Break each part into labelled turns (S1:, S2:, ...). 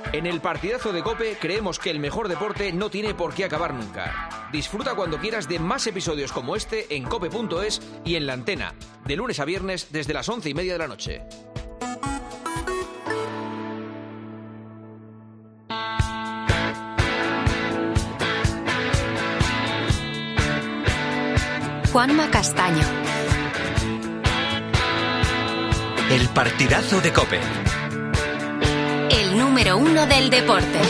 S1: En el partidazo de COPE creemos que el mejor deporte no tiene por qué acabar nunca. Disfruta cuando quieras de más episodios como este en cope.es y en La Antena, de lunes a viernes desde las 11:30 de la noche.
S2: Juanma Castaño.
S3: El partidazo de COPE.
S2: El número 1 del deporte.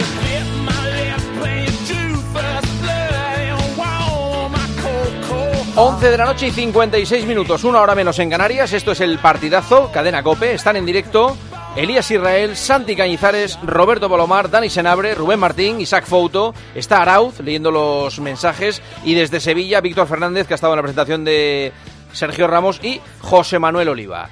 S1: 11 de la noche y 56 minutos, 1 hora menos en Canarias. Esto es el partidazo, cadena COPE. Están en directo Elías Israel, Santi Cañizares, Roberto Palomar, Dani Senabre, Rubén Martín, Isaac Fouto. Está Arauz leyendo los mensajes. Y desde Sevilla, Víctor Fernández, que ha estado en la presentación de Sergio Ramos, y José Manuel Oliva.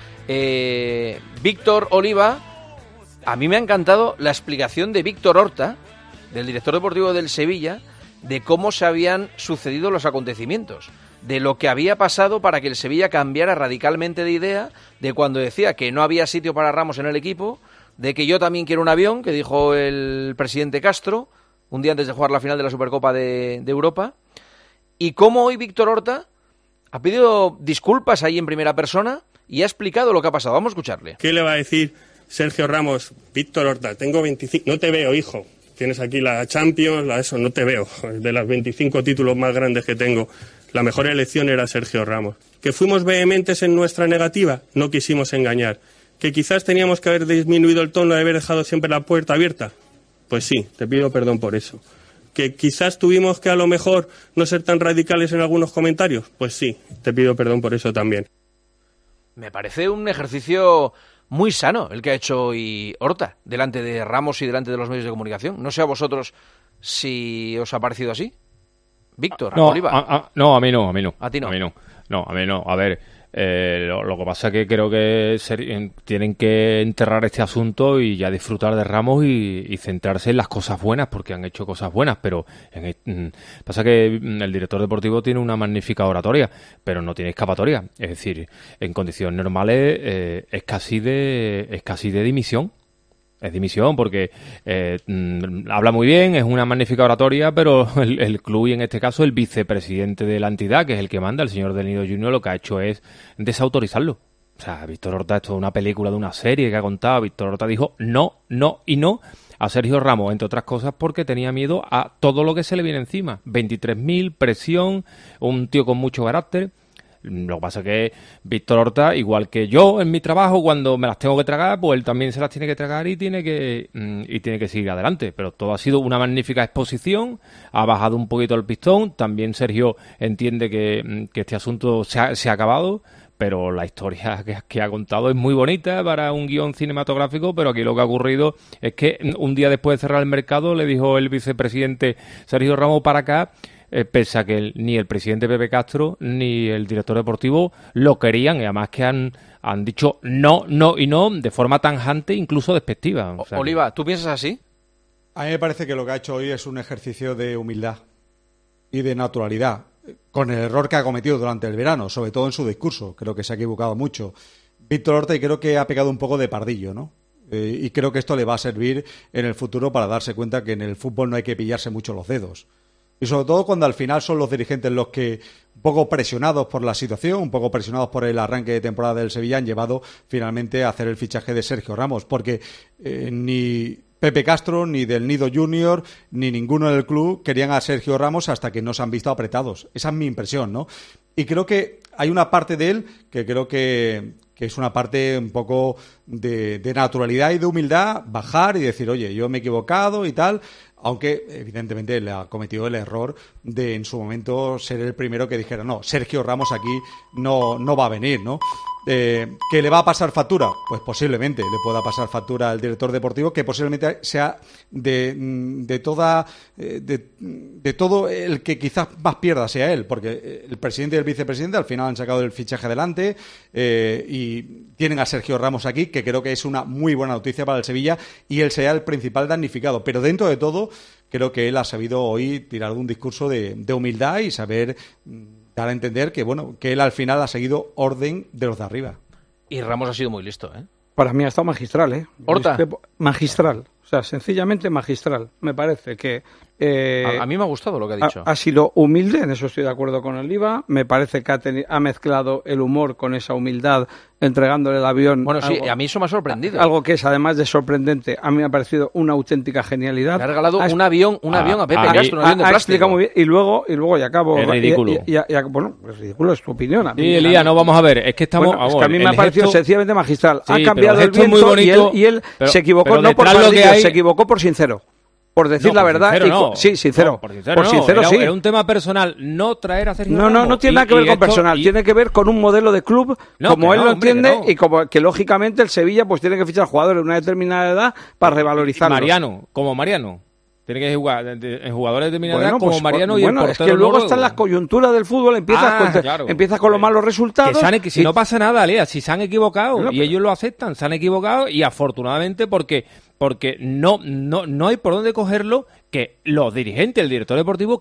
S1: Víctor Oliva, a mí me ha encantado la explicación de Víctor Horta, del director deportivo del Sevilla, de cómo se habían sucedido los acontecimientos, de lo que había pasado para que el Sevilla cambiara radicalmente de idea, de cuando decía que no había sitio para Ramos en el equipo, de que yo también quiero un avión, que dijo el presidente Castro, un día antes de jugar la final de la Supercopa de Europa, y cómo hoy Víctor Horta ha pedido disculpas ahí en primera persona y ha explicado lo que ha pasado. Vamos a escucharle.
S4: ¿Qué le va a decir Sergio Ramos? Víctor Horta, tengo 25... No te veo, hijo. Tienes aquí la Champions, eso, no te veo. De las 25 títulos más grandes que tengo, la mejor elección era Sergio Ramos. ¿Que fuimos vehementes en nuestra negativa? No quisimos engañar. ¿Que quizás teníamos que haber disminuido el tono y haber dejado siempre la puerta abierta? Pues sí, te pido perdón por eso. ¿Que quizás tuvimos que a lo mejor no ser tan radicales en algunos comentarios? Pues sí, te pido perdón por eso también.
S1: Me parece un ejercicio muy sano el que ha hecho hoy Horta, delante de Ramos y delante de los medios de comunicación. No sé a vosotros si os ha parecido así. Víctor,
S5: no,
S1: Oliva.
S5: No, a mí no.
S1: ¿A ti no?
S5: A mí no. No, a mí no. A ver, lo que pasa es que creo que tienen que enterrar este asunto y ya disfrutar de Ramos y centrarse en las cosas buenas, porque han hecho cosas buenas, pero pasa que el director deportivo tiene una magnífica oratoria, pero no tiene escapatoria. Es decir, en condiciones normales es casi de dimisión. Es dimisión porque habla muy bien, es una magnífica oratoria, pero el club, y en este caso el vicepresidente de la entidad, que es el que manda, el señor Del Nido Junior, lo que ha hecho es desautorizarlo. O sea, Víctor Horta, esto es una película de una serie que ha contado. Víctor Horta dijo no a Sergio Ramos, entre otras cosas porque tenía miedo a todo lo que se le viene encima. 23.000, presión, un tío con mucho carácter. Lo que pasa es que Víctor Horta, igual que yo en mi trabajo, cuando me las tengo que tragar, pues él también se las tiene que tragar y tiene que seguir adelante. Pero todo ha sido una magnífica exposición, ha bajado un poquito el pistón. También Sergio entiende que este asunto se ha acabado, pero la historia que ha contado es muy bonita para un guión cinematográfico. Pero aquí lo que ha ocurrido es que un día después de cerrar el mercado le dijo el vicepresidente Sergio Ramos para acá, pese a que ni el presidente Pepe Castro ni el director deportivo lo querían, y además que han dicho no de forma tajante, incluso despectiva. O sea,
S1: Oliva, ¿tú piensas así?
S6: A mí me parece que lo que ha hecho hoy es un ejercicio de humildad y de naturalidad, con el error que ha cometido durante el verano, sobre todo en su discurso. Creo que se ha equivocado mucho Víctor Horta y creo que ha pegado un poco de pardillo, ¿no? Y creo que esto le va a servir en el futuro para darse cuenta que en el fútbol no hay que pillarse mucho los dedos. Y sobre todo cuando al final son los dirigentes los que, un poco presionados por la situación, un poco presionados por el arranque de temporada del Sevilla, han llevado finalmente a hacer el fichaje de Sergio Ramos. Porque ni Pepe Castro, ni Del Nido Junior, ni ninguno del club querían a Sergio Ramos hasta que no se han visto apretados. Esa es mi impresión, ¿no? Y creo que hay una parte de él que creo que es una parte un poco de naturalidad y de humildad, bajar y decir, oye, yo me he equivocado y tal. Aunque, evidentemente, le ha cometido el error de, en su momento, ser el primero que dijera, no, Sergio Ramos aquí no va a venir, ¿no? ¿Que le va a pasar factura? Pues posiblemente le pueda pasar factura al director deportivo, que posiblemente sea de todo el que quizás más pierda sea él, porque el presidente y el vicepresidente al final han sacado el fichaje adelante y tienen a Sergio Ramos aquí, que creo que es una muy buena noticia para el Sevilla, y él sea el principal damnificado. Pero dentro de todo, creo que él ha sabido hoy tirar un discurso de humildad y saber dar a entender que, bueno, que él al final ha seguido orden de los de arriba.
S1: Y Ramos ha sido muy listo, ¿eh?
S7: Para mí ha estado magistral, ¿eh?
S1: Horta.
S7: Magistral. O sea, sencillamente magistral. Me parece que...
S1: a mí me ha gustado lo que ha dicho.
S7: Ha sido humilde, en eso estoy de acuerdo con el IVA. Me parece que ha mezclado el humor con esa humildad, entregándole el avión.
S1: Bueno, sí, a mí eso me ha sorprendido.
S7: Algo que es, además de sorprendente, a mí me ha parecido una auténtica genialidad.
S1: Le ha regalado un avión a Pepe Castro, un avión de
S7: ha
S1: plástico.
S7: explicado muy bien. Y luego ya acabo.
S5: Es ridículo.
S7: Bueno, es ridículo, es tu opinión.
S5: Sí, Elías, no vamos a ver. Es que estamos...
S7: Bueno, es que a mí me ha parecido sencillamente magistral.
S5: Sí,
S7: ha cambiado el
S5: es muy
S7: viento
S5: bonito,
S7: y él se equivocó,
S5: pero
S7: no por
S5: detrás lo que
S7: maldillo,
S5: hay...
S7: se equivocó por sincero. Por decir la verdad.
S5: Sincero, no.
S7: Sí, sincero.
S5: No, por sincero,
S7: sí.
S5: Era un tema personal, no traer a Sergio Ramos.
S7: No tiene nada que ver con personal, tiene que ver con un modelo de club, como él lo entiende, y como que lógicamente el Sevilla pues tiene que fichar jugadores de una determinada edad para revalorizarlos.
S5: Mariano. Tiene que jugar en jugadores de determinada edad como Mariano y el portero.
S7: Es que luego están las coyunturas del fútbol, empiezas con los malos resultados.
S5: Si no pasa nada, Lea, si se han equivocado y ellos lo aceptan, se han equivocado y afortunadamente porque no hay por dónde cogerlo, que los dirigentes, el director deportivo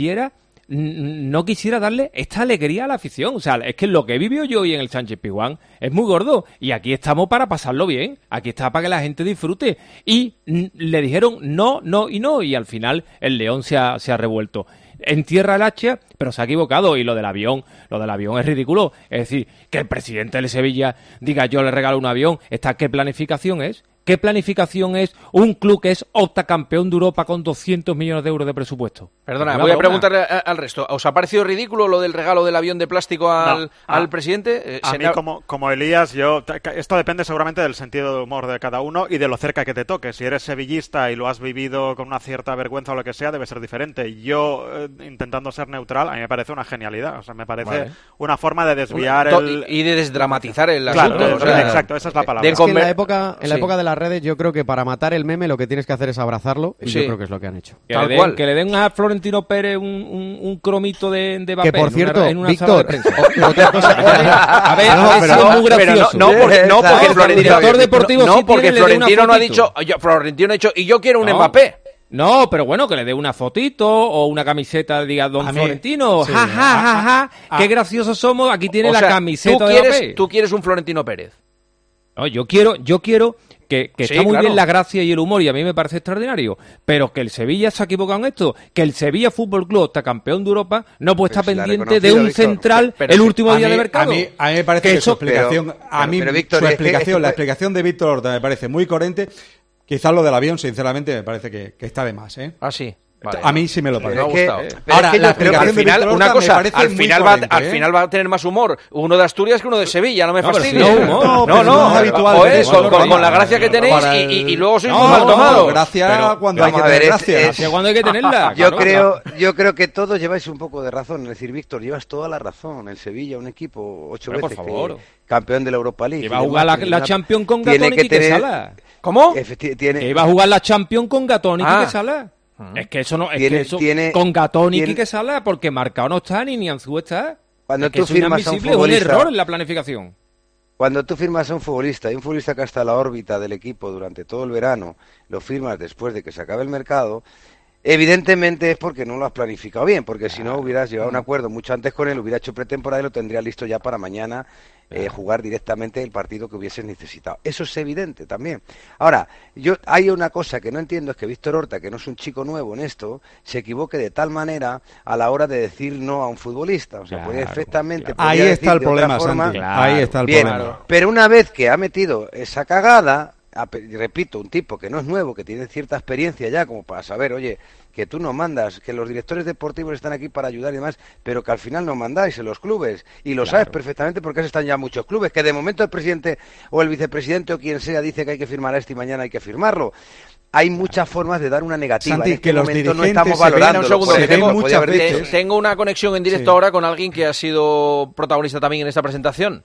S5: no quisiera darle esta alegría a la afición. O sea, es que lo que he vivido yo hoy en el Sánchez-Pizjuán es muy gordo. Y aquí estamos para pasarlo bien. Aquí está para que la gente disfrute. Y le dijeron no. Y al final el león se ha revuelto. Entierra el hacha, pero se ha equivocado. Y lo del avión es ridículo. Es decir, que el presidente del Sevilla diga yo le regalo un avión. ¿Qué planificación es? ¿Qué planificación es un club que es octacampeón de Europa con 200 millones de euros de presupuesto?
S1: Perdona, voy a preguntarle al resto. ¿Os ha parecido ridículo lo del regalo del avión de plástico al presidente?
S8: A mí, como Elías, esto depende seguramente del sentido de humor de cada uno y de lo cerca que te toque. Si eres sevillista y lo has vivido con una cierta vergüenza o lo que sea, debe ser diferente. Yo, intentando ser neutral, a mí me parece una genialidad. O sea, me parece una forma de desviar
S1: y de desdramatizar el
S8: asunto.
S1: Claro,
S8: exacto, esa es la palabra.
S9: Es que en la época de las redes, yo creo que para matar el meme lo que tienes que hacer es abrazarlo, y yo creo que es lo que han hecho.
S5: Que le den a Florentino Pérez un cromito de Mbappé.
S9: Que por cierto,
S5: en una
S9: Víctor,
S5: sala de prensa.
S9: otra cosa.
S5: A ver, es muy gracioso.
S1: Porque el
S5: director deportivo
S1: porque Florentino no ha dicho, Florentino ha dicho, y yo quiero un Mbappé.
S5: No, pero bueno, que le dé una fotito o una camiseta, diga Don Florentino, qué graciosos somos, aquí tiene la camiseta de Mbappé.
S1: ¿Tú quieres un Florentino Pérez?
S5: No, yo quiero que está muy bien la gracia y el humor, y a mí me parece extraordinario, pero que el Sevilla se ha equivocado en esto, que el Sevilla Fútbol Club está campeón de Europa, no puede estar pendiente de un central el último día de mercado.
S6: A mí me parece que su explicación, la explicación de Víctor Horta me parece muy coherente. Quizás lo del avión, sinceramente, me parece que está de más, ¿eh?
S1: Ah, sí. Vale.
S6: A mí sí me lo parece.
S1: Me ha gustado.
S6: Ahora, la explicación
S1: al final,
S6: de
S1: una cosa, al
S6: final
S1: va a tener más humor uno de Asturias que uno de Sevilla, no me fastidies.
S6: No, es habitual.
S1: Con la gracia que tenéis y luego sois muy mal tomados.
S6: Gracia cuando hay que tener gracia.
S5: Cuando hay que tenerla.
S10: Yo creo que todos lleváis un poco de razón. Es decir, Víctor, llevas toda la razón. El Sevilla, un equipo 8 veces campeón de la Europa League.
S5: Que va a jugar la Champions con Gatón y Quique Sala.
S1: ¿Cómo?
S5: Que iba a jugar la Champions con Gatón y Quique Sala. Es que eso no con Gatón y Quique Sala, porque Marcao no está ni Anzú está.
S10: Cuando tú firmas a un futbolista,
S5: es un error en la planificación.
S10: Cuando tú firmas a un futbolista, y un futbolista que está en la órbita del equipo durante todo el verano, lo firmas después de que se acabe el mercado, evidentemente es porque no lo has planificado bien, porque si no hubieras llevado un acuerdo mucho antes con él, hubiera hecho pretemporada y lo tendría listo ya para mañana jugar directamente el partido que hubieses necesitado. Eso es evidente también. Ahora, hay una cosa que no entiendo, es que Víctor Horta, que no es un chico nuevo en esto, se equivoque de tal manera a la hora de decir no a un futbolista. O sea, puede perfectamente...
S6: Ahí está el problema, Santi. Ahí está el problema.
S10: Pero una vez que ha metido esa cagada, repito, un tipo que no es nuevo, que tiene cierta experiencia ya como para saber, oye, que tú no mandas, que los directores deportivos están aquí para ayudar y demás, pero que al final no mandáis en los clubes, y lo sabes perfectamente porque están ya muchos clubes, que de momento el presidente o el vicepresidente o quien sea dice que hay que firmar esto y mañana hay que firmarlo. Hay muchas formas de dar una negativa.
S6: Santi,
S10: en este
S6: que los
S10: momento
S6: dirigentes
S10: no estamos valorando.
S1: Un segundo,
S6: que
S1: tengo una conexión en directo ahora con alguien que ha sido protagonista también en esta presentación.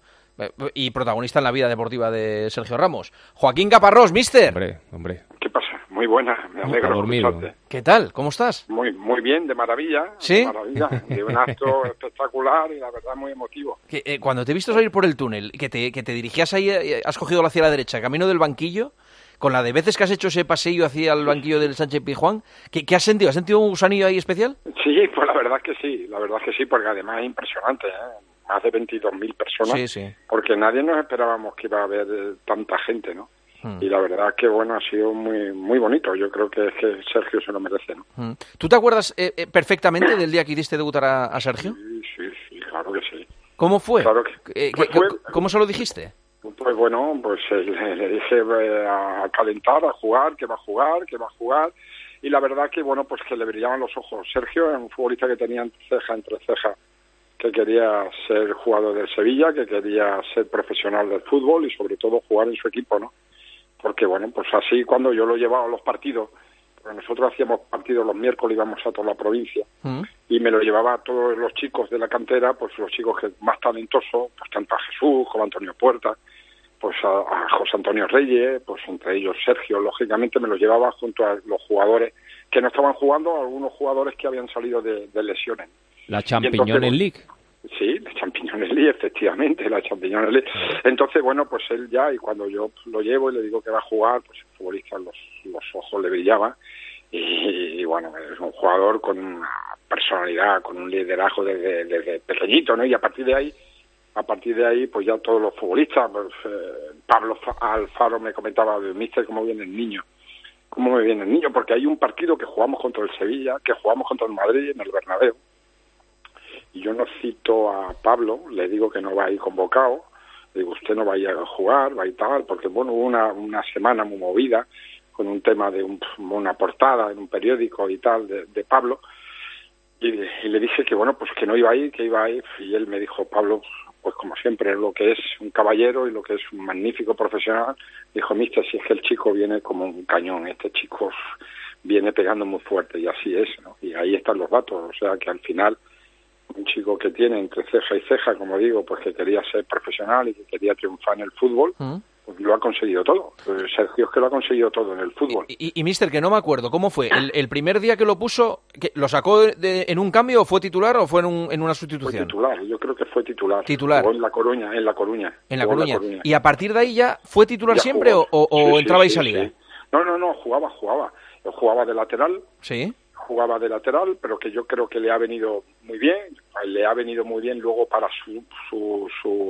S1: Y protagonista en la vida deportiva de Sergio Ramos. Joaquín Caparrós, mister.
S11: Hombre. ¿Qué pasa? Muy buena, me alegro.
S1: ¿Qué tal? ¿Cómo estás?
S11: Muy bien, de maravilla.
S1: ¿Sí?
S11: De maravilla, de un acto espectacular y la verdad muy emotivo.
S1: Cuando te he visto salir por el túnel, que te dirigías ahí, has cogido hacia la derecha, camino del banquillo, con la de veces que has hecho ese pasillo hacia el banquillo del Sánchez-Pizjuán, ¿qué has sentido? ¿Has sentido un gusanillo ahí especial?
S11: Sí, pues la verdad que sí, porque además es impresionante, más de 22.000 personas,
S1: sí.
S11: Porque nadie nos esperábamos que iba a haber tanta gente, ¿no? Y la verdad que, bueno, ha sido muy muy bonito. Yo creo que es que Sergio se lo merece, ¿no?
S1: ¿Tú te acuerdas perfectamente del día que hiciste debutar a Sergio?
S11: Sí, claro que sí.
S1: ¿Cómo fue?
S11: Claro que,
S1: ¿Cómo se lo dijiste?
S11: Pues bueno, pues le dije a calentar, a jugar, que va a jugar. Y la verdad que, bueno, pues que le brillaban los ojos. Sergio es un futbolista que tenía entre ceja, que quería ser jugador del Sevilla, que quería ser profesional del fútbol y sobre todo jugar en su equipo, ¿no? Porque, bueno, pues así cuando yo lo llevaba a los partidos, porque nosotros hacíamos partidos los miércoles, íbamos a toda la provincia, y me lo llevaba a todos los chicos de la cantera, pues los chicos que más talentosos, pues tanto a Jesús como a Antonio Puerta, pues a José Antonio Reyes, pues entre ellos Sergio, lógicamente me los llevaba junto a los jugadores que no estaban jugando, algunos jugadores que habían salido de lesiones.
S5: La Champiñones League.
S11: Sí, la Champiñones League, efectivamente, la Champiñones League. Entonces, bueno, pues él ya, y cuando yo lo llevo y le digo que va a jugar, pues el futbolista los ojos le brillaban. Y bueno, es un jugador con una personalidad, con un liderazgo desde pequeñito, ¿no? Y a partir de ahí, pues ya todos los futbolistas, pues, Pablo Alfaro me comentaba, míster, ¿cómo viene el niño? ¿Cómo me viene el niño? Porque hay un partido que jugamos contra el Sevilla, que jugamos contra el Madrid en el Bernabéu. Y yo no cito a Pablo, le digo que no va a ir convocado, le digo, usted no va a ir a jugar, va a ir tal, porque bueno, hubo una semana muy movida con un tema de una portada en un periódico y tal de Pablo, y le dije que bueno, pues que no iba a ir, que iba a ir, y él me dijo, Pablo, pues como siempre, lo que es un caballero y lo que es un magnífico profesional, dijo, mister, si es que el chico viene como un cañón, este chico viene pegando muy fuerte, y así es, ¿no? Y ahí están los datos, o sea que al final un chico que tiene entre ceja y ceja, como digo, pues que quería ser profesional y que quería triunfar en el fútbol, pues lo ha conseguido todo. Sergio es que lo ha conseguido todo en el fútbol.
S1: Y mister, que no me acuerdo, ¿cómo fue? ¿El primer día que lo puso, que lo sacó en un cambio o fue titular o fue en una sustitución?
S11: Fue titular, yo creo que fue titular.
S1: Titular.
S11: Jugó en La Coruña.
S1: En La Coruña. ¿Y a partir de ahí ya fue titular ya siempre jugó. o entraba y salía?
S11: Sí. No, jugaba. Yo jugaba de lateral.
S1: Sí.
S11: Jugaba de lateral, pero que yo creo que le ha venido muy bien luego para su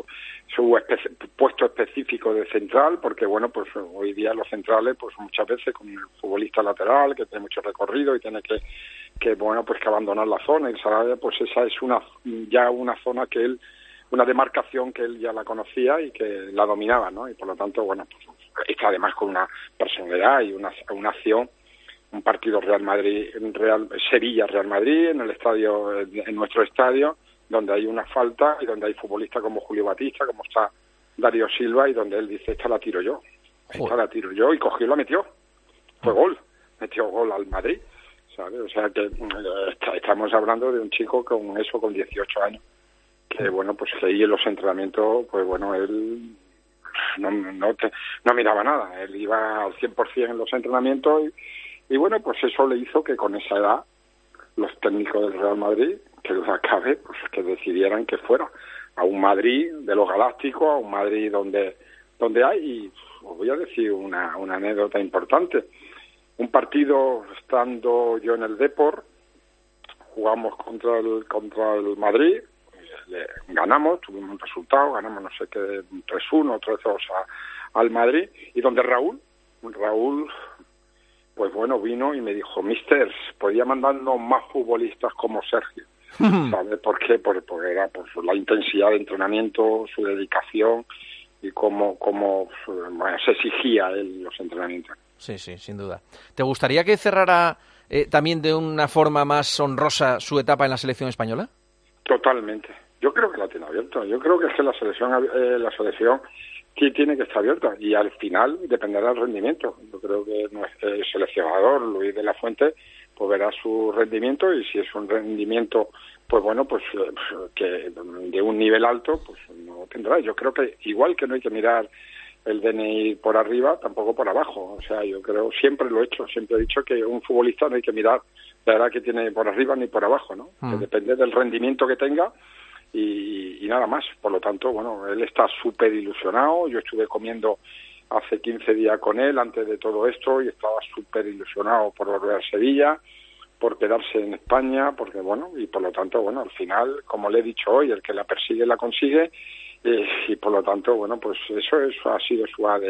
S11: puesto específico de central, porque bueno, pues hoy día los centrales, pues muchas veces con el futbolista lateral que tiene mucho recorrido y tiene que bueno, pues que abandonar la zona, y pues esa es una zona que él, una demarcación que él ya la conocía y que la dominaba, ¿no? Y por lo tanto, bueno, pues está además con una personalidad y una acción. Un partido Sevilla-Real Madrid en el estadio, en nuestro estadio, donde hay una falta y donde hay futbolistas como Julio Batista, como está Darío Silva, y donde él dice, esta la tiro yo, y cogió y la metió. Fue gol, metió gol al Madrid, ¿sabes? O sea que estamos hablando de un chico con 18 años, que bueno, pues que ahí en los entrenamientos, pues bueno, él no miraba nada, él iba al 100% en los entrenamientos y bueno, pues eso le hizo que con esa edad los técnicos del Real Madrid, que duda cabe, pues que decidieran que fuera a un Madrid de los Galácticos, a un Madrid donde hay, y os voy a decir una anécdota importante. Un partido estando yo en el Depor, jugamos contra el Madrid, ganamos, tuvimos un resultado, ganamos no sé qué, 3-1, 3-2 al Madrid, y donde Raúl, pues bueno, vino y me dijo, mister, podía mandarnos más futbolistas como Sergio. ¿Sabes por qué? Porque era por la intensidad de entrenamiento, su dedicación y cómo se exigía él los entrenamientos.
S1: Sí, sin duda. ¿Te gustaría que cerrara también de una forma más honrosa su etapa en la selección española?
S11: Totalmente. Yo creo que la tiene abierta. Yo creo que es que la selección sí tiene que estar abierta y al final dependerá del rendimiento. Yo creo que el seleccionador Luis de la Fuente pues verá su rendimiento, y si es un rendimiento pues bueno, pues que de un nivel alto, pues no tendrá. Yo creo que igual que no hay que mirar el DNI por arriba, tampoco por abajo. O sea, yo creo, siempre lo he hecho, siempre he dicho que un futbolista no hay que mirar la edad que tiene por arriba ni por abajo, ¿no? Que depende del rendimiento que tenga y nada más. Por lo tanto, bueno, él está súper ilusionado. Yo estuve comiendo hace 15 días con él antes de todo esto y estaba súper ilusionado por volver a Sevilla, por quedarse en España, porque bueno, y por lo tanto, bueno, al final, como le he dicho hoy, el que la persigue la consigue, y por lo tanto, bueno, pues eso ha sido su ADN, ¿no?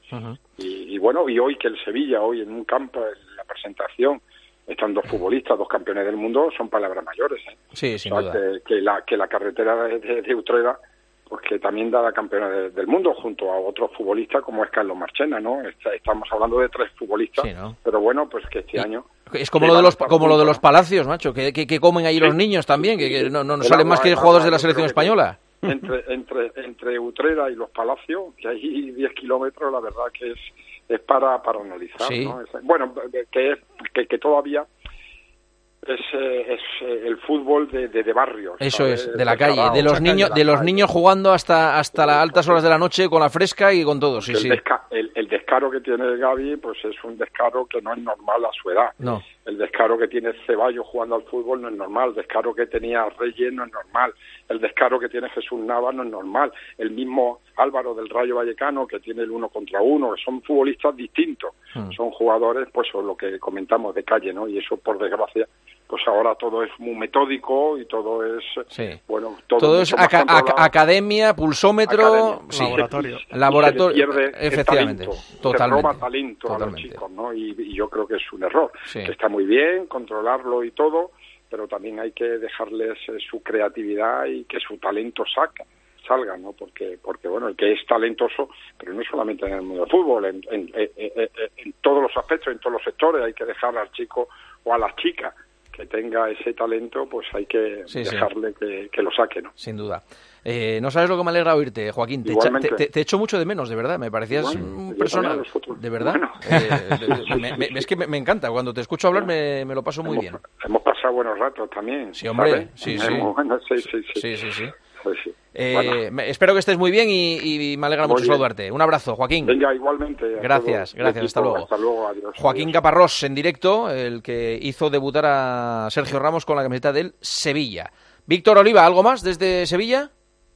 S11: Y bueno, y hoy que el Sevilla, hoy en un campo, en la presentación, están 2 futbolistas, 2 campeones del mundo, son palabras mayores.
S1: Sí, sin duda.
S11: Que la carretera de Utrera, pues que también da la campeona del mundo junto a otros futbolistas como es Carlos Marchena, ¿no? Estamos hablando de 3 futbolistas, sí, ¿no? Pero bueno, pues que este año...
S1: Es como lo de los palacios, macho, que comen ahí los niños también, que no salen más que jugadores de la selección española.
S11: Entre Utrera y los Palacios, que hay 10 kilómetros, la verdad que es para analizar, sí. ¿No? Bueno, que todavía es el fútbol de barrios.
S1: Eso ¿sabes? Es, de la calle, de los niños jugando hasta las altas horas de la noche con la fresca y con todo, sí, sí.
S11: El descaro que tiene Gavi, pues es un descaro que no es normal a su edad.
S1: No.
S11: El descaro que tiene Ceballos jugando al fútbol no es normal, el descaro que tenía Reyes no es normal, el descaro que tiene Jesús Navas no es normal, el mismo Álvaro del Rayo Vallecano que tiene el 1 contra 1, que son futbolistas distintos, son jugadores, pues lo que comentamos de calle, ¿no? Y eso, por desgracia, pues ahora todo es muy metódico y todo es, bueno,
S1: todo es academia, pulsómetro, laboratorio, efectivamente, totalmente.
S11: Se roba talento a los chicos, ¿no? Y yo creo que es un error, que está muy bien controlarlo y todo, pero también hay que dejarles su creatividad y que su talento salga, ¿no? Porque bueno, el que es talentoso, pero no solamente en el mundo del fútbol, en todos los aspectos, en todos los sectores, hay que dejar al chico o a la chica que tenga ese talento, pues hay que dejarle que lo saque, ¿no?
S1: Sin duda. No sabes lo que me alegra oírte, Joaquín. Te echo mucho de menos, de verdad. Me parecías un personal. De verdad. Bueno. Es que me encanta. Cuando te escucho hablar me lo paso muy bien.
S11: Hemos pasado buenos ratos también.
S1: Sí, hombre.
S11: Sí.
S1: Bueno. Espero que estés muy bien y me alegra mucho saludarte. Un abrazo, Joaquín.
S11: Venga, igualmente.
S1: Gracias, hasta luego.
S11: Hasta luego, adiós.
S1: Joaquín Caparrós en directo, el que hizo debutar a Sergio Ramos con la camiseta del Sevilla. Víctor Oliva, ¿algo más desde Sevilla?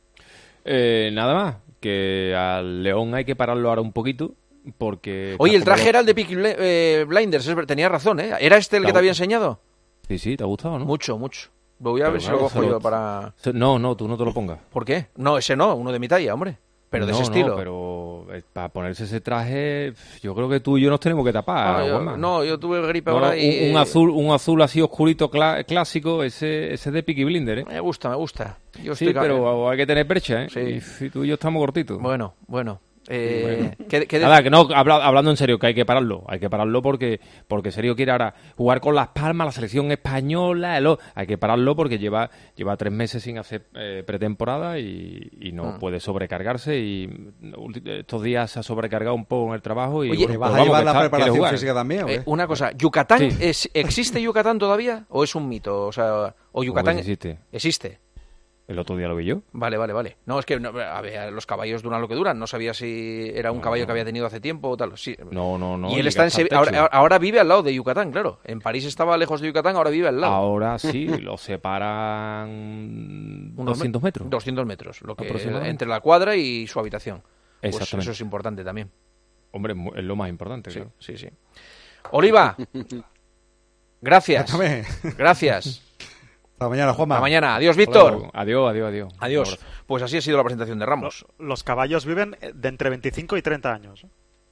S5: Nada más, que al León hay que pararlo ahora un poquito, porque...
S1: Oye, el traje era el de Peaky Blinders, tenía razón, ¿eh? ¿Era este el que te había enseñado?
S5: Sí, ¿te ha gustado, no?
S1: Mucho. Voy a ver si lo cojo yo para...
S5: No, tú no te lo pongas.
S1: ¿Por qué? No, ese no, uno de mi talla, hombre. Pero de ese estilo.
S5: No, pero para ponerse ese traje, yo creo que tú y yo nos tenemos que tapar.
S1: Yo tuve gripe ahora
S5: y... Un azul así oscurito clásico, ese de Peaky Blinders, ¿eh?
S1: Me gusta.
S5: Pero hay que tener percha, ¿eh?
S1: Sí.
S5: Y tú y yo estamos cortitos.
S1: Bueno.
S5: Nada, que no, hablando en serio, que hay que pararlo porque Sergio quiere ahora jugar con Las Palmas, la selección española, hay que pararlo porque lleva 3 meses sin hacer pretemporada y no puede sobrecargarse, y estos días se ha sobrecargado un poco en el trabajo. Y
S6: oye, bueno, ¿vas a llevar la preparación física también?
S1: Una cosa, ¿Yucatán existe Yucatán todavía o es un mito? O sea, o Yucatán existe.
S5: El otro día lo vi yo.
S1: Vale. No, es que los caballos duran lo que duran. No sabía si era un caballo que había tenido hace tiempo o tal. Sí.
S5: No.
S1: Y él está en ahora vive al lado de Yucatán, claro. En París estaba lejos de Yucatán, ahora vive al lado.
S5: Ahora sí, lo separan 200 metros.
S1: 200 metros, lo que entre la cuadra y su habitación.
S5: Exactamente.
S1: Pues eso es importante también.
S5: Hombre, es lo más importante, claro.
S1: Sí. Oliva, gracias. Gracias.
S6: Hasta mañana, Juanma.
S1: Hasta mañana. Adiós, Víctor.
S5: Adiós.
S1: Pues así ha sido la presentación de Ramos.
S8: Los caballos viven de entre 25 y 30 años.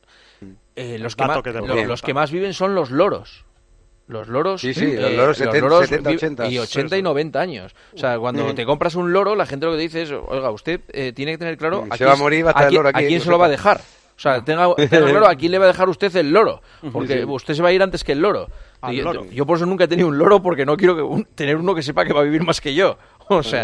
S1: Los que más viven son los loros. Los loros,
S10: los loros 70, 80.
S1: Y 80 y 90 años. O sea, cuando te compras un loro, la gente lo que dice es, oiga, usted tiene que tener claro
S10: se va a morir, va a estar el loro aquí,
S1: a quién se lo va a dejar. O sea, tenga claro a quién le va a dejar usted el loro. Porque usted se va a ir antes que el loro. Yo por eso nunca he tenido un loro, porque no quiero tener uno que sepa que va a vivir más que yo. O sea,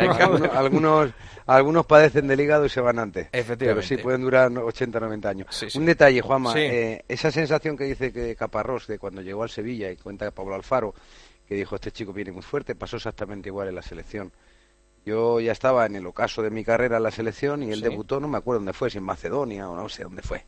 S10: algunos padecen del hígado y se van antes.
S1: Efectivamente.
S10: Pero sí, pueden durar 80, 90 años.
S1: Sí.
S10: Un detalle, Juanma. Esa sensación que dice que Caparrós, de cuando llegó al Sevilla, y cuenta Pablo Alfaro, que dijo, este chico viene muy fuerte, pasó exactamente igual en la selección. Yo ya estaba en el ocaso de mi carrera en la selección y él debutó, no me acuerdo dónde fue, si en Macedonia o no sé dónde fue.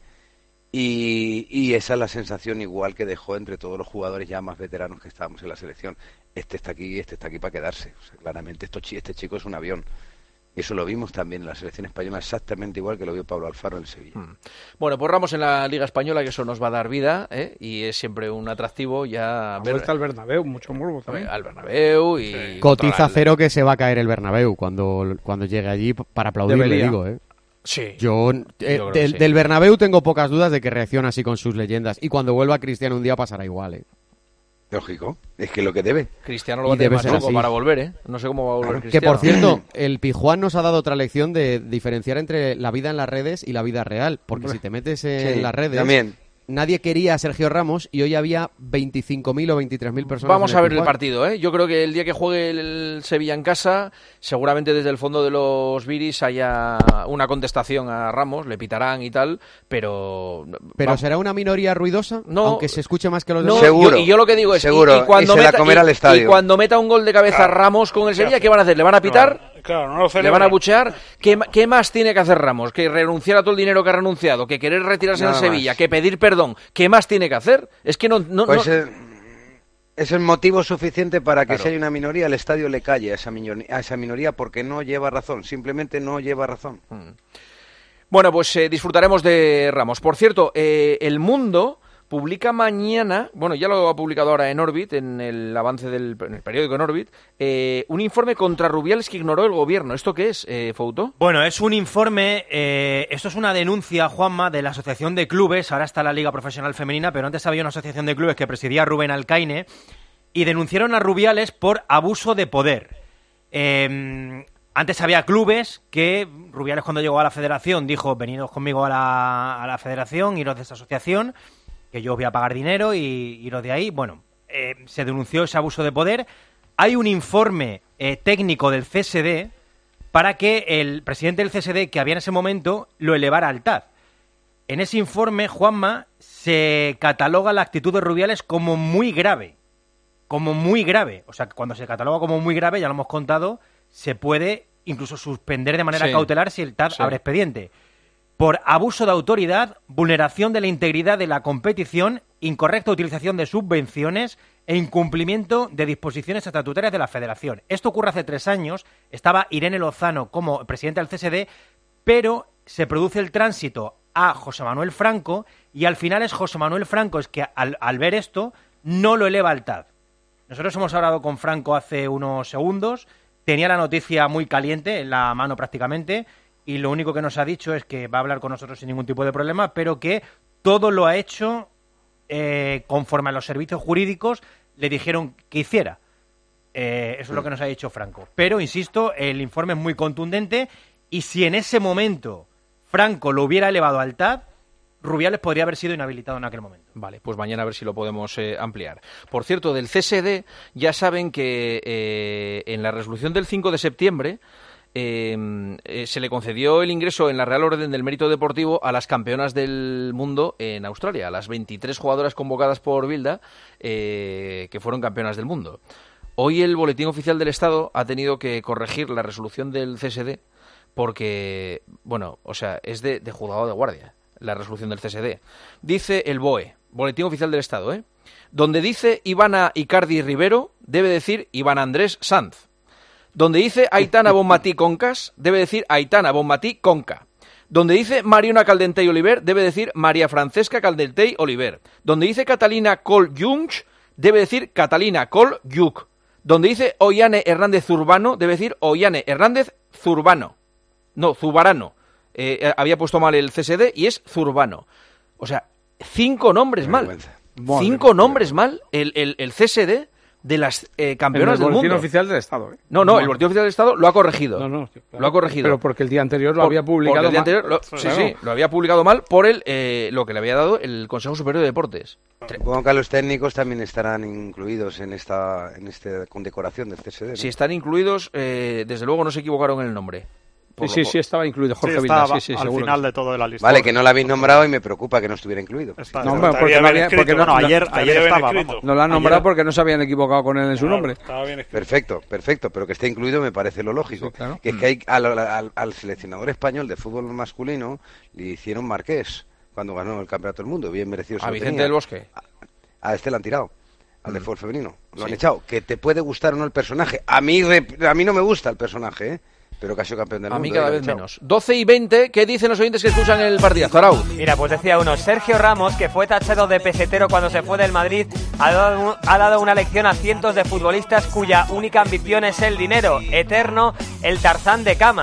S10: Y esa es la sensación igual que dejó entre todos los jugadores ya más veteranos que estábamos en la selección. Este está aquí para quedarse. O sea, claramente este chico es un avión. Y eso lo vimos también en la selección española, exactamente igual que lo vio Pablo Alfaro en el Sevilla.
S1: Bueno, pues Ramos en la Liga Española, que eso nos va a dar vida, y es siempre un atractivo ya ver...
S7: Vuelta al Bernabéu, mucho morbo también.
S1: Al Bernabéu y...
S9: Cotiza cero que se va a caer el Bernabéu cuando llegue allí para aplaudir, le digo,
S1: Sí.
S9: Yo del Bernabéu tengo pocas dudas de que reacciona así con sus leyendas. Y cuando vuelva Cristiano un día pasará igual,
S10: Lógico, es que lo que debe.
S1: Cristiano lo va a tener más loco para volver, No sé cómo va a volver Cristiano.
S9: Que por cierto, el Pijuán nos ha dado otra lección de diferenciar entre la vida en las redes y la vida real. Porque si te metes en las redes...
S10: También.
S9: Nadie quería a Sergio Ramos y hoy había 25.000 o 23.000 personas.
S1: Vamos a ver el partido, Yo creo que el día que juegue el Sevilla en casa, seguramente desde el fondo de los viris haya una contestación a Ramos, le pitarán y tal, pero...
S9: ¿Pero será una minoría ruidosa?
S1: No,
S9: aunque se escuche más que los demás.
S10: Seguro.
S1: Y yo lo que digo es...
S10: Seguro,
S1: y cuando meta un gol de cabeza Ramos con el Sevilla, ¿qué van a hacer? ¿Le van a pitar?
S12: Claro, no lo celebran.
S1: ¿Le van a buchear? ¿Qué más tiene que hacer Ramos? ¿Que renunciar a todo el dinero que ha renunciado? ¿Que querer retirarse en Sevilla? ¿Que pedir perdón? ¿Qué más tiene que hacer? Es que no...
S10: Es el motivo suficiente para que si hay una minoría, el estadio le calle a esa minoría porque no lleva razón, simplemente no lleva razón.
S1: Bueno, pues disfrutaremos de Ramos. Por cierto, El Mundo publica mañana, bueno, ya lo ha publicado ahora en Orbit, en el avance en el periódico en Orbit, un informe contra Rubiales que ignoró el gobierno. ¿Esto qué es, Fouto?
S13: Bueno, es un informe, esto es una denuncia, Juanma, de la Asociación de Clubes, ahora está la Liga Profesional Femenina, pero antes había una asociación de clubes que presidía Rubén Alcaine, y denunciaron a Rubiales por abuso de poder. Antes había clubes que Rubiales, cuando llegó a la federación, dijo: venidos conmigo a la federación, iros de esta asociación, que yo os voy a pagar dinero y iros de ahí. Bueno, se denunció ese abuso de poder. Hay un informe técnico del CSD para que el presidente del CSD, que había en ese momento, lo elevara al TAD. En ese informe, Juanma, se cataloga la actitud de Rubiales como muy grave. Como muy grave. O sea, que cuando se cataloga como muy grave, ya lo hemos contado, se puede incluso suspender de manera cautelar si el TAD abre expediente. Por abuso de autoridad, vulneración de la integridad de la competición, incorrecta utilización de subvenciones e incumplimiento de disposiciones estatutarias de la Federación. Esto ocurre hace 3 años, estaba Irene Lozano como presidenta del CSD, pero se produce el tránsito a José Manuel Franco y al final es José Manuel Franco es que al ver esto no lo eleva al TAD. Nosotros hemos hablado con Franco hace unos segundos, tenía la noticia muy caliente, en la mano prácticamente, y lo único que nos ha dicho es que va a hablar con nosotros sin ningún tipo de problema, pero que todo lo ha hecho conforme a los servicios jurídicos le dijeron que hiciera. Eso es lo que nos ha dicho Franco. Pero, insisto, el informe es muy contundente y si en ese momento Franco lo hubiera elevado al TAD, Rubiales podría haber sido inhabilitado en aquel momento.
S1: Vale, pues mañana a ver si lo podemos ampliar. Por cierto, del CSD ya saben que en la resolución del 5 de septiembre se le concedió el ingreso en la Real Orden del Mérito Deportivo a las campeonas del mundo en Australia, a las 23 jugadoras convocadas por Bilda que fueron campeonas del mundo. Hoy el Boletín Oficial del Estado ha tenido que corregir la resolución del CSD porque, bueno, o sea, es de juzgado de guardia la resolución del CSD. Dice el BOE, Boletín Oficial del Estado, donde dice Ivana Icardi Rivero, debe decir Iván Andrés Sanz. Donde dice Aitana Bonmatí Concas, debe decir Aitana Bonmatí Conca. Donde dice Mariona Caldentey Oliver, debe decir María Francesca Caldentey Oliver. Donde dice Catalina Col Junch, debe decir Catalina Col Yuc. Donde dice Ollane Hernández Zurbano, debe decir Ollane Hernández Zurbano. No, Zubarano. Había puesto mal el CSD y es Zurbano. O sea, 5 nombres mal. 5 nombres mal el CSD de las campeonas del mundo.
S7: El Boletín Oficial del Estado.
S1: No, el Boletín Oficial del Estado lo ha corregido. Claro. Lo ha corregido.
S7: Pero porque el día anterior lo había publicado mal.
S1: Sí, lo había publicado mal por lo que le había dado el Consejo Superior de Deportes.
S10: Supongo que los técnicos también estarán incluidos en esta condecoración del CSD, ¿no?
S1: Si están incluidos, desde luego no se equivocaron en el nombre.
S7: Sí, estaba incluido Jorge Vilda,
S8: al
S7: seguro.
S8: Final de todo de la lista.
S10: Vale, que no lo habéis nombrado y me preocupa que no estuviera incluido.
S8: Ayer estaba.
S7: No lo han nombrado porque no se habían equivocado con él en su nombre.
S10: Perfecto, pero que esté incluido me parece lo lógico.
S7: Sí, claro.
S10: Que es que al seleccionador español de fútbol masculino le hicieron marqués cuando ganó el Campeonato del Mundo, bien merecido.
S1: ¿A Vicente del Bosque?
S10: A este le han tirado. Al de fútbol femenino. Lo han echado. Que te puede gustar o no el personaje. A mí no me gusta el personaje, pero que ha sido campeón del mundo.
S1: A mí cada vez menos. 12:20, ¿qué dicen los oyentes que escuchan el partidazo, Arauz?
S14: Mira, pues decía uno, Sergio Ramos, que fue tachado de pesetero cuando se fue del Madrid, ha dado una lección a cientos de futbolistas cuya única ambición es el dinero. Eterno, el Tarzán de Camas.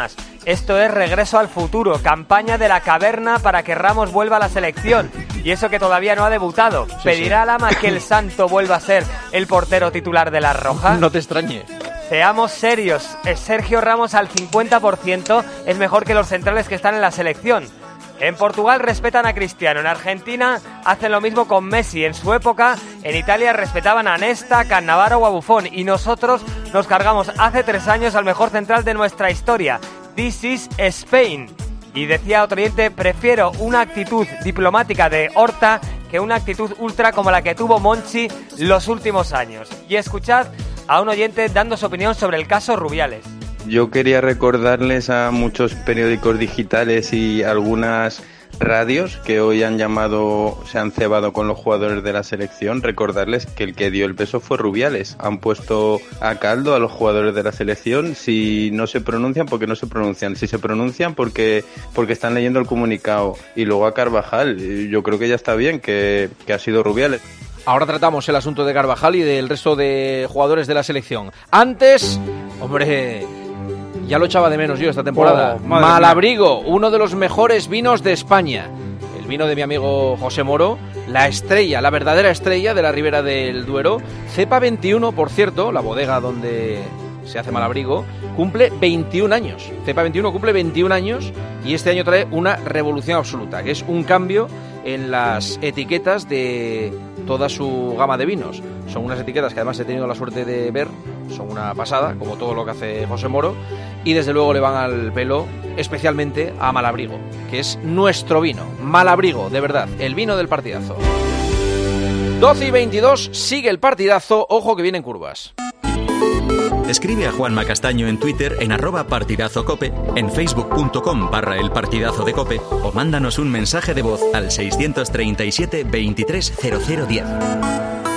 S14: Esto es Regreso al Futuro, campaña de la caverna para que Ramos vuelva a la selección. Y eso que todavía no ha debutado. ¿Pedirá Lama que el Santo vuelva a ser el portero titular de la Roja?
S1: No te extrañe.
S14: Seamos serios, Sergio Ramos al 50% es mejor que los centrales que están en la selección. En Portugal respetan a Cristiano, en Argentina hacen lo mismo con Messi. En su época, en Italia respetaban a Nesta, Cannavaro o a Buffon. Y nosotros nos cargamos hace 3 años al mejor central de nuestra historia. This is Spain. Y decía otro oyente, prefiero una actitud diplomática de Horta que una actitud ultra como la que tuvo Monchi los últimos años. Y escuchad a un oyente dando su opinión sobre el caso Rubiales.
S12: Yo quería recordarles a muchos periódicos digitales y algunas radios que hoy se han cebado con los jugadores de la selección, recordarles que el que dio el peso fue Rubiales. Han puesto a caldo a los jugadores de la selección. Si no se pronuncian, porque no se pronuncian. Si se pronuncian, porque están leyendo el comunicado. Y luego a Carvajal, yo creo que ya está bien que ha sido Rubiales.
S1: Ahora tratamos el asunto de Carvajal y del resto de jugadores de la selección. Antes, hombre, ya lo echaba de menos yo esta temporada. Malabrigo, uno de los mejores vinos de España. El vino de mi amigo José Moro, la estrella, la verdadera estrella de la Ribera del Duero. Cepa 21, por cierto, la bodega donde se hace Malabrigo, cumple 21 años. Cepa 21 cumple 21 años y este año trae una revolución absoluta, que es un cambio en las etiquetas de toda su gama de vinos. Son unas etiquetas que además he tenido la suerte de ver, son una pasada, como todo lo que hace José Moro, y desde luego le van al pelo, especialmente a Malabrigo, que es nuestro vino. Malabrigo, de verdad, el vino del partidazo. 12:22, sigue el partidazo, ojo que vienen curvas.
S3: Escribe a Juanma Castaño en Twitter en @partidazocope, en facebook.com/elpartidazodecope o mándanos un mensaje de voz al 637 23 0010.